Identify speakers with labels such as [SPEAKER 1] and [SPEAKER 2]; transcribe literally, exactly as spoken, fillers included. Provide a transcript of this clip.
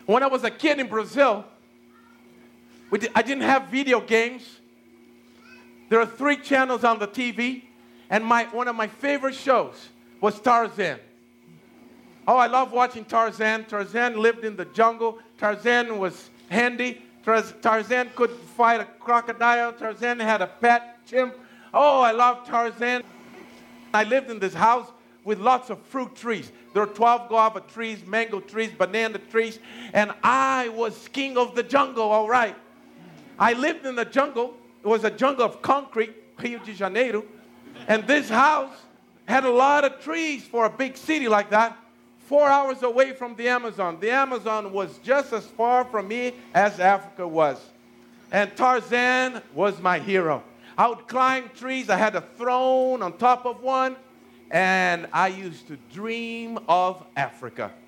[SPEAKER 1] When I was a kid in Brazil, we did, I didn't have video games. There are three channels on the T V, and my one of my favorite shows was Tarzan. Oh, I love watching Tarzan. Tarzan lived in the jungle. Tarzan was handy. Tarzan could fight a crocodile. Tarzan had a pet chimp. Oh, I love Tarzan. I lived in this house with lots of fruit trees. There were twelve guava trees, mango trees, banana trees, and I was king of the jungle, all right. I lived in the jungle. It was a jungle of concrete, Rio de Janeiro, and this house had a lot of trees for a big city like that, four hours away from the Amazon. The Amazon was just as far from me as Africa was, and Tarzan was my hero. I would climb trees. I had a throne on top of one, and I used to dream of Africa.